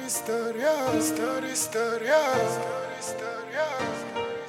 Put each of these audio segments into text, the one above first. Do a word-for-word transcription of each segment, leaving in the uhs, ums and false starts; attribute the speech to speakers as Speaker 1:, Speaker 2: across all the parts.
Speaker 1: Historia, story, historia, story, historia, story,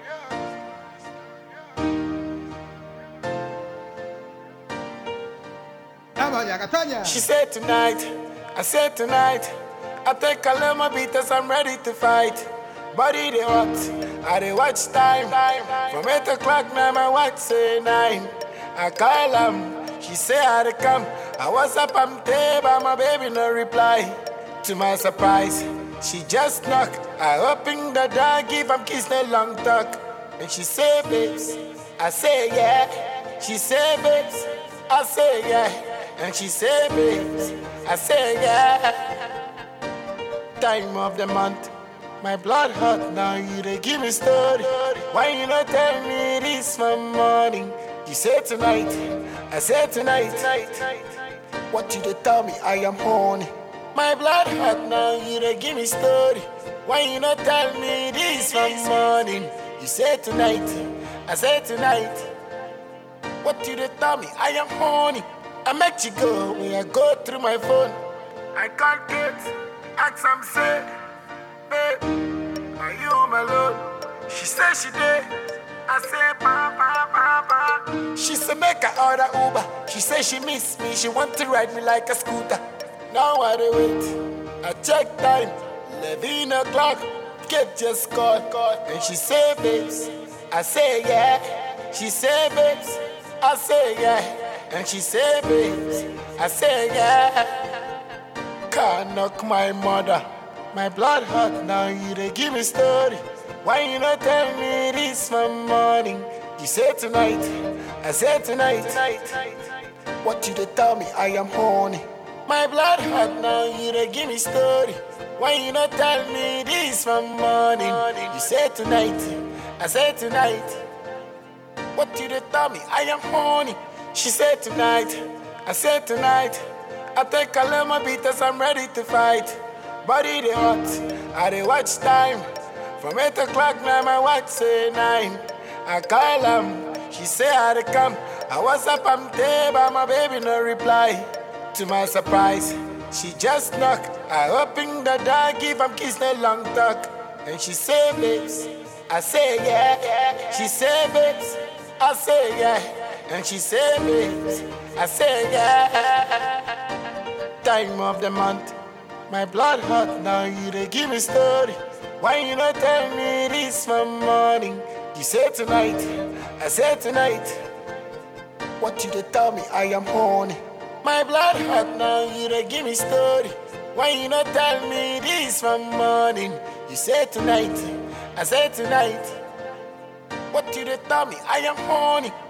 Speaker 1: historia. She said tonight, I said tonight, I take a lemon beaters, I'm ready to fight. Body they hot, I they watch time. From eight o'clock now my watch say nine. I call them, she say I they come. I was up, I'm there, but my baby no reply. To my surprise, she just knock. I open the door, give am kiss, no long talk. And she say, babes, I say yeah. She say, babes, I say yeah. And she say, babes, I say yeah. Time of the month, my blood hot now. You they give me story. Why you not tell me this from morning? You say tonight, I say tonight. What you they tell me? I am horny. My blood hot now, you dey give me story. Why you not tell me this from morning? You say tonight, I say tonight. What you dey tell me? I am horny. I make you go when I go through my phone. I can't get, ask some say, babe, are you home alone? She say she did. I say pa pa pa pa. She say make her order Uber. She say she miss me. She want to ride me like a scooter. Now I dey wait, I check time, eleven o'clock, get just caught, caught. And she say, babes, I say yeah. She say, babes, I say yeah. And she say, babes, I say yeah. Can't knock my mother, my blood hot now, you dey give me story. Why you not tell me this from morning? You say tonight, I say tonight. What you dey tell me? I am horny. My blood hot now, you dey give me story. Why you not tell me this from morning? You say tonight, I say tonight. What you dey tell me? I am horny. She said tonight, I said tonight. I take a lemon beaters, I'm ready to fight. Body they hot, I they watch time. From eight o'clock now my watch say nine. I call them, she say I they come. I was up, I'm there, but my baby no reply. To my surprise, she just knock. I open the door, give am kiss, no long talk. And she say, babes, I say yeah. She say, babes, I say yeah. And she say, babes, I say yeah. Time of the month, my blood hot now. You they give me story. Why you not tell me this from morning? You say tonight, I say tonight. What you they tell me? I am horny. My blood hot now, you dey give me story. Why you not tell me this from morning? You say tonight, I say tonight. What you dey tell me? I am horny.